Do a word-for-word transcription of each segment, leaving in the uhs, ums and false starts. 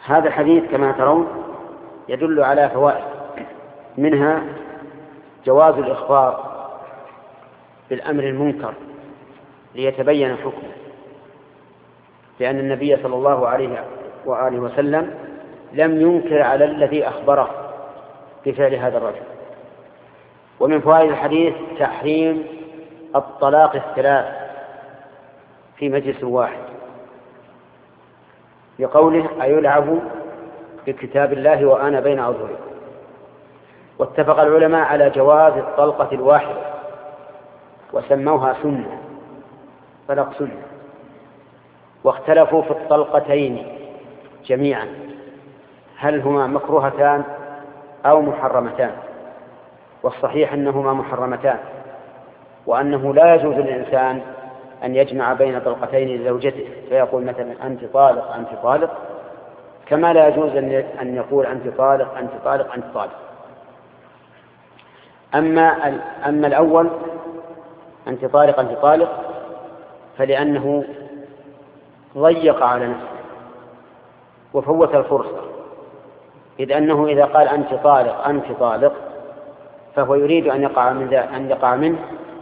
هذا الحديث كما ترون يدل على فوائد، منها جواز الإخبار بالأمر المنكر ليتبين حكمه، لأن النبي صلى الله عليه وآله وسلم لم ينكر على الذي أخبره بفعل هذا الرجل. ومن فوائد الحديث تحريم الطلاق الثلاث في مجلس واحد، لقوله أيلعب بكتاب الله وأنا بين أظهركم. واتفق العلماء على جواز الطلقة الواحدة وسموها سنة، طلاق سنة، واختلفوا في الطلقتين جميعا هل هما مكروهتان أو محرمتان، والصحيح أنهما محرمتان، وأنه لا يجوز للإنسان أن يجمع بين طلقتين لزوجته فيقول مثلا أنت طالق أنت طالق، كما لا يجوز أن يقول أنت طالق أنت طالق أنت طالق. أما, أما الأول أنت طالق أنت طالق فلأنه ضيق على نفسه وفوت الفرصة، إذ أنه إذا قال أنت طالق أنت طالق فهو يريد أن يقع من ذا أن يقع منه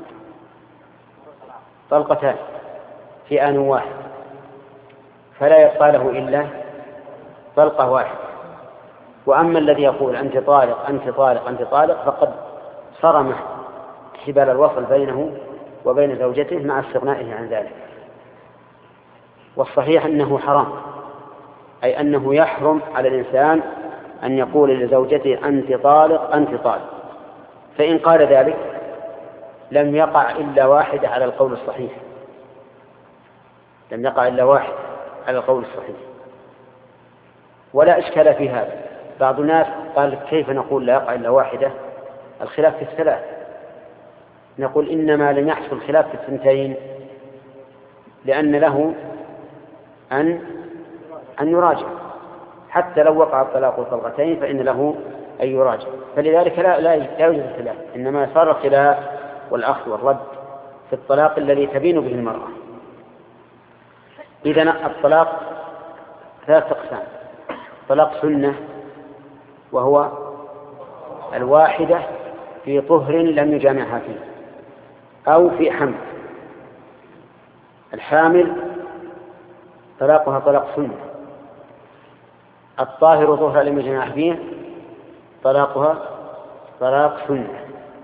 طلقتان في آن واحد، فلا يبقى له إلا طلقة واحدة. وأما الذي يقول أنت طالق أنت طالق أنت طالق فقد صرم حبال الوصل بينه وبين زوجته مع استغنائه عن ذلك. والصحيح أنه حرام، أي أنه يحرم على الإنسان أن يقول لزوجته أنت طالق أنت طالق، فإن قال ذلك لم يقع إلا واحد على القول الصحيح، لم يقع إلا واحد على القول الصحيح، ولا إشكال في هذا. بعض الناس قال كيف نقول لا يقع إلا واحدة، الخلاف في الثلاث. نقول إنما لم يحصل خلاف في الثنتين لأن له أن أن يراجع، حتى لو وقع الطلاق طلقتين فإن له أن يراجع، فلذلك لا لا يوجد خلاف، إنما صار الخلاف والأخذ والرد في الطلاق الذي تبين به المرأة. إذن الطلاق ثلاث أقسام: طلاق سنة وهو الواحدة في طهر لم يجامعها فيه أو في حمل. الحامل طلاقها طلاق سنة. الطاهر طهر لم يجامعها فيه طلاقها طلاق سنة.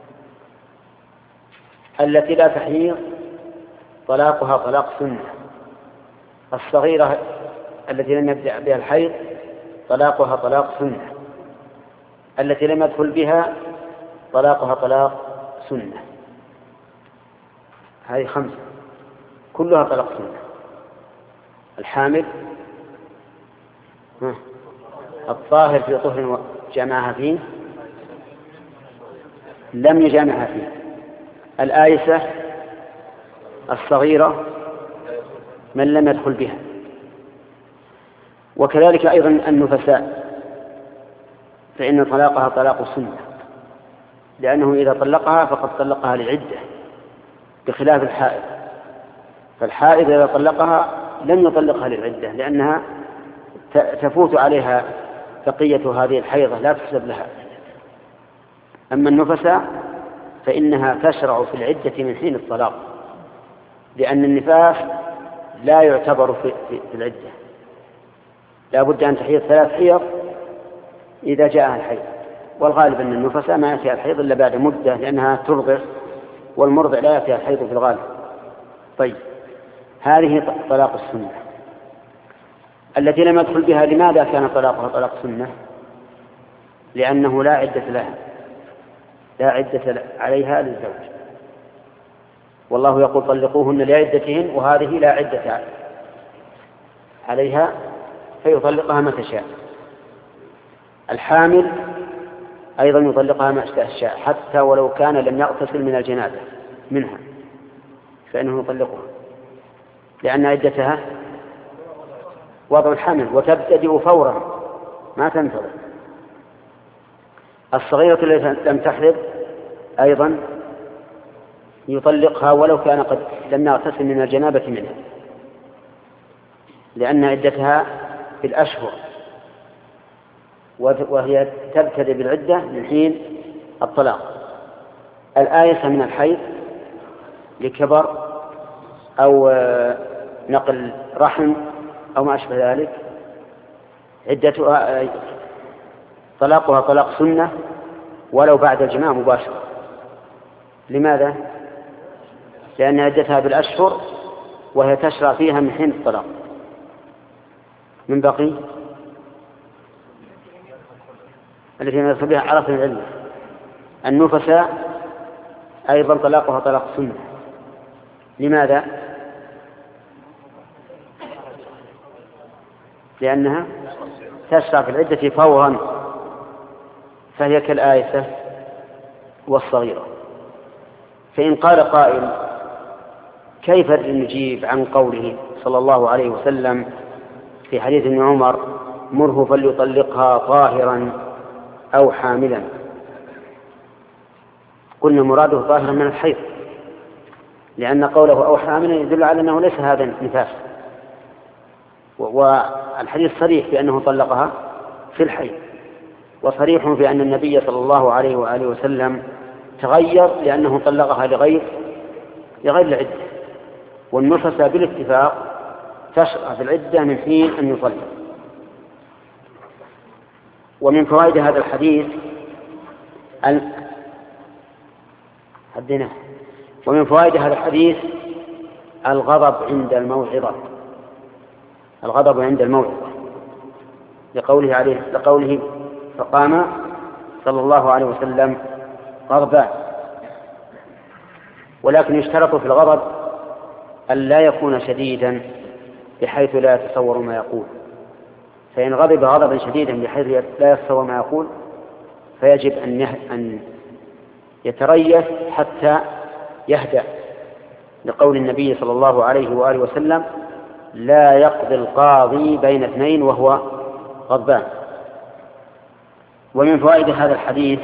التي لا تحيض طلاقها طلاق سنة. الصغيرة التي لم يبدأ بها الحيض طلاقها طلاق سنة. التي لم يدخل بها طلاقها طلاق سنة. هذه خمسة كلها طلاق سنة. الحامل، الطاهر في طهر جامعها فيه لم يجامعها فيه، الآيسة، الصغيرة، من لم يدخل بها. وكذلك أيضا النفساء فإن طلاقها طلاق سنة، لأنه إذا طلقها فقد طلقها لعدة بخلاف الحائض. فالحائض إذا طلقها لم يطلقها للعدة لأنها تفوت عليها بقية هذه الحيضة لا تحسب لها. أما النفساء فإنها تشرع في العدة من حين الطلاق، لأن النفاس لا يعتبر في, في, في العدة، لا بد أن تحيض ثلاث حيض إذا جاءها الحيض، والغالب أن النفساء ما يأتيها الحيض إلا بعد مدة لأنها ترضع، والمرضع لا يأتيها الحيض في الغالب. طيب، هذه طلاق السنة. التي لم يدخل بها لماذا كان طلاقها طلاق سنة؟ لأنه لا عدة لها، لا عدة عليها للزوج، والله يقول طلقوهن لعدتهن، وهذه لا عدة عليها فيطلقها متى شاء. الحامل أيضا يطلقها متى شاء حتى ولو كان لم يغتسل من الجنابة منها فإنه يطلقها، لأن عدتها وضع الحمل وتبتدئ فورا ما تنتظر. الصغيرة التي لم تحرض أيضا يطلقها ولو كان قد لم يغتسل من الجنابة منها، لأن عدتها في الأشهر وهي تبتدئ بالعدة من حين الطلاق. الآية من الحيض لكبر أو نقل رحم أو ما أشبه ذلك عدتها طلاقها طلاق سنة ولو بعد الجماع مباشرة. لماذا؟ لأن عدتها بالأشهر وهي تشرع فيها من حين الطلاق. من بقي التي يدخل بها عرف العلم. النفساء أيضا طلاقها طلاق سنة. لماذا؟ لأنها تشرع في العدة فورا، فهي كالآيسة والصغيرة. فإن قال قائل كيف نجيب عن قوله صلى الله عليه وسلم في حديث ابن عمر مره فليطلقها طاهرا أو حاملا؟ قلنا مراده طاهرا من الحيض، لأن قوله أو حاملا يدل على أنه ليس هذا نفاس، والحديث صريح بأنه طلقها في الحيض، وصريح في أن النبي صلى الله عليه وآله وسلم تغير لأنه طلقها لغير لغير العدة. والنفس بالاتفاق تشرع في العدة من حين أن يطلق. ومن فوائد هذا الحديث ال... حدنا ومن فوائد هذا الحديث الغضب عند الموعظة الغضب عند الموعظة لقوله عليه لقوله فقام صلى الله عليه وسلم غضبان. ولكن يشترط في الغضب أن لا يكون شديدا بحيث لا يتصور ما يقول، فإن غضب غضبا شديدا بحيث لا يتصور ما يقول فيجب أن أن يتريث حتى يهدأ، لقول النبي صلى الله عليه وآله وسلم لا يقضي القاضي بين اثنين وهو غضبان. ومن فوائد هذا الحديث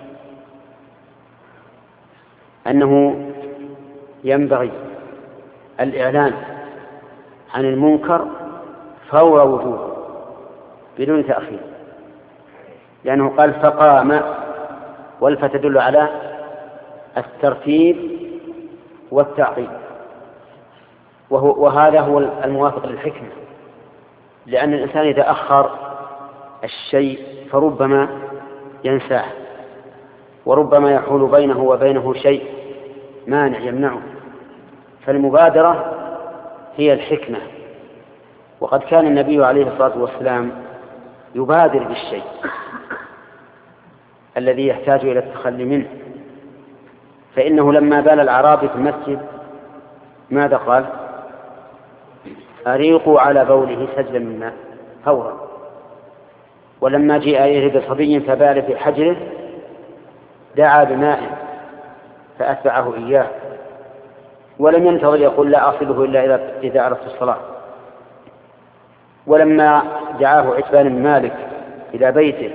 أنه ينبغي الإعلان عن المنكر فور وجوده بدون تأخير، لأنه قال فقام، والفاء تدل على الترتيب والتعقيب، وهو وهذا هو الموافق للحكمة، لأن الإنسان إذا أخر الشيء فربما ينساه، وربما يحول بينه وبينه شيء مانع يمنعه، فالمبادرة هي الحكمة. وقد كان النبي عليه الصلاة والسلام يبادر بالشيء الذي يحتاج إلى التخلي منه، فإنه لما بال الأعرابي في المسجد ماذا قال؟ أريقوا على بوله سجلا من ماء فورا. ولما جاء إليه بصبي فبال في حجره دعا بماء فأتبعه إياه، ولم ينتظر يقول لا أصله إلا إذا أردت الصلاة. ولما دعاه عتبان بن مالك إلى بيته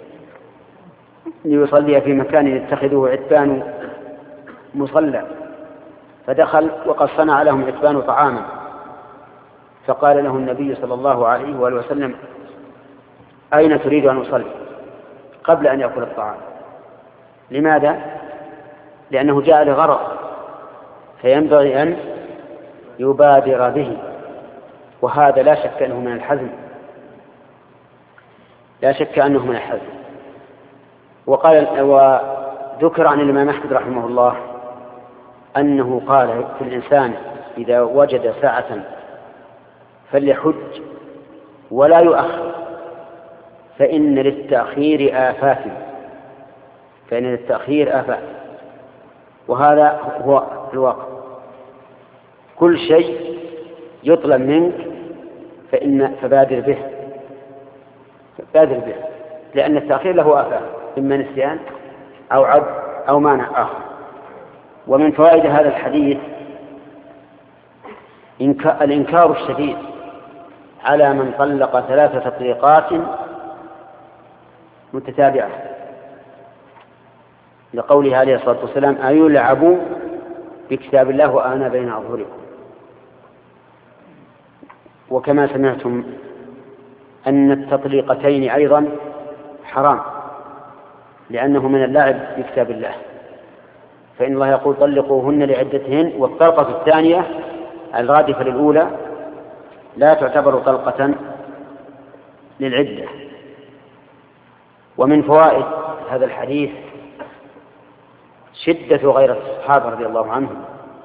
ليصلي في مكان يتخذه عتبان مصلى، فدخل وقد صنع لهم عتبان طعاما، فقال له النبي صلى الله عليه وآله وسلم أين تريد أن أصلي؟ قبل أن يأكل الطعام. لماذا؟ لأنه جاء لغرض، فينبغي أن يبادر به، وهذا لا شك أنه من الحزم لا شك أنه من الحزم. وقال وذكر عن الإمام أحمد رحمه الله أنه قال في الإنسان إذا وجد ساعة فليحج ولا يؤخر، فإن للتأخير آفات فإن للتأخير آفات وهذا هو الواقع. كل شيء يطلب منك فإن فبادر به فبادر به لأن التأخير له آفات، إما نسيان أو عد أو مانع آخر. ومن فوائد هذا الحديث الإنكار الشديد على من طلق ثلاث تطليقات متتابعة، لقوله عليه الصلاة والسلام أيلعب بكتاب الله وأنا بين أظهركم. وكما سمعتم أن التطليقتين أيضا حرام، لأنه من اللعب في كتاب الله، فإن الله يقول طلقوهن لعدتهن، والطلقة الثانية الرادفة للأولى لا تعتبر طلقة للعدة. ومن فوائد هذا الحديث شدة غيرة الصحابة رضي الله عنهم،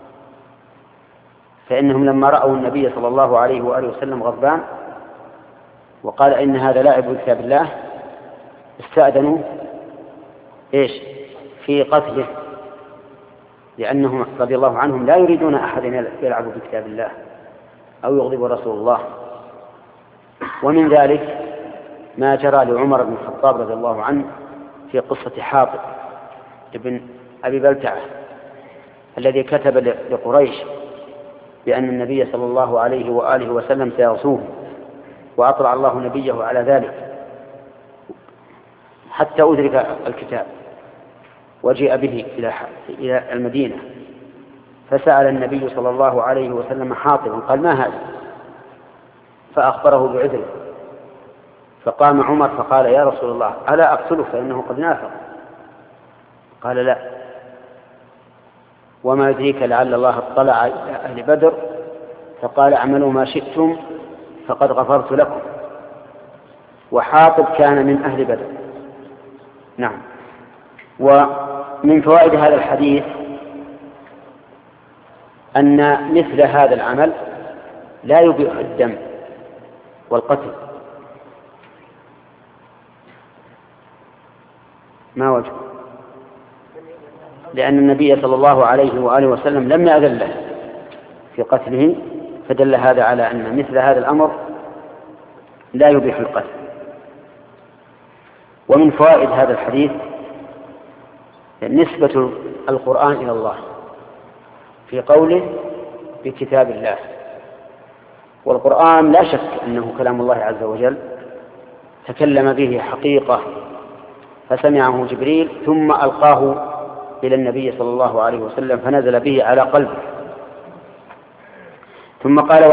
فإنهم لما رأوا النبي صلى الله عليه وآله وسلم غضبان وقال إن هذا لاعب بكتاب الله استأذنوا إيش في قتله، لأنهم رضي الله عنهم لا يريدون أحد يلعب بكتاب الله أو يغضب رسول الله. ومن ذلك ما جرى لعمر بن الخطاب رضي الله عنه في قصة حاطب ابن أبي بلتعة الذي كتب لقريش بأن النبي صلى الله عليه وآله وسلم سيغزوه، وأطلع الله نبيه على ذلك حتى أدرك الكتاب وجيء به إلى المدينة، فسأل النبي صلى الله عليه وسلم حاطبا قال ما هذا؟ فأخبره بعذره، فقام عمر فقال يا رسول الله ألا أقتله فإنه قد نافق؟ قال لا، وما يدريك لعل الله اطلع إلى أهل بدر فقال اعملوا ما شئتم فقد غفرت لكم. وحاطب كان من أهل بدر. نعم. ومن فوائد هذا الحديث أن مثل هذا العمل لا يبيح الدم والقتل. ما وجه؟ لأن النبي صلى الله عليه وآله وسلم لم يأذن له في قتله، فدل هذا على أن مثل هذا الأمر لا يبيح القتل. ومن فوائد هذا الحديث نسبة القرآن إلى الله في قوله بكتاب الله، والقرآن لا شك أنه كلام الله عز وجل تكلم به حقيقة، فسمعه جبريل ثم ألقاه إلى النبي صلى الله عليه وسلم فنزل به على قلبه، ثم قال